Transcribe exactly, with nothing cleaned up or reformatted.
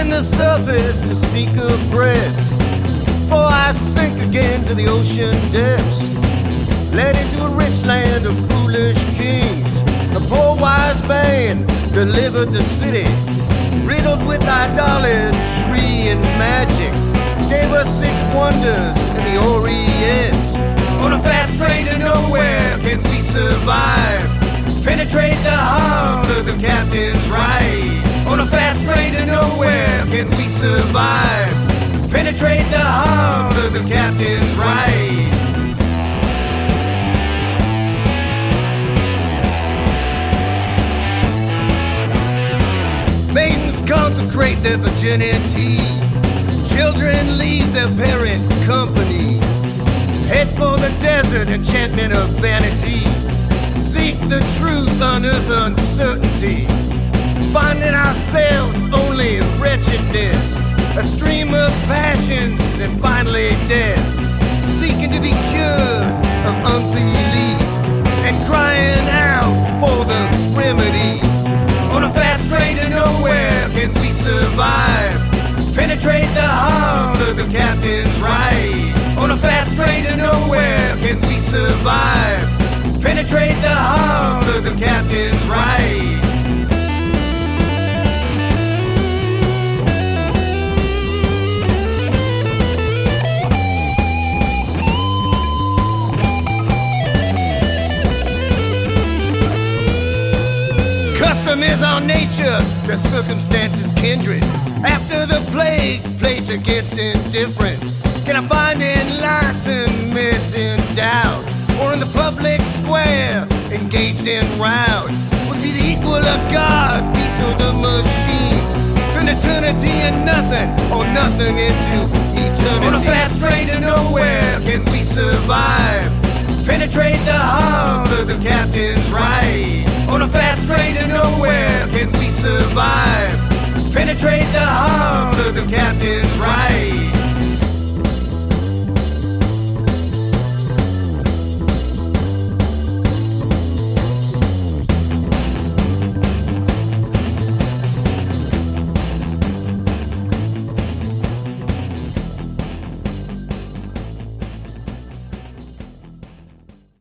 skimming the surface to sneak a breath before I sink again to the ocean depths, led into a rich land of foolish kings. The poor wise man delivered the city, riddled with idolatry and magic, gave us six wonders in the Orient. On a fast train to nowhere, can we survive? Penetrate the heart of the captain's right. On a fast train to nowhere, can we survive? Penetrate the heart of the captain's right. Maidens consecrate their virginity, children leave their parent company, head for the desert, enchantment of vanity, seek the truth, unearth uncertainty, finding ourselves only wretchedness, a stream of passions and finally death, seeking to be cured of unbelief and crying out for the remedy. On a fast train to nowhere, can we survive? Penetrate the heart of the captain's right. On a fast train to nowhere, can we survive? Penetrate the heart of the captain's right. Custom is our nature, to circumstances kindred. After the plague, plagues against indifference. Can I find enlightenment in doubt? Or in the public square, engaged in rout? Would be the equal of God, peace of the machines. Turn eternity in nothing, or nothing into eternity. On a fast train to nowhere, can we survive? Penetrate the heart of the captain's right. On a fast train to nowhere, can we survive? Penetrate the heart of the captain's right.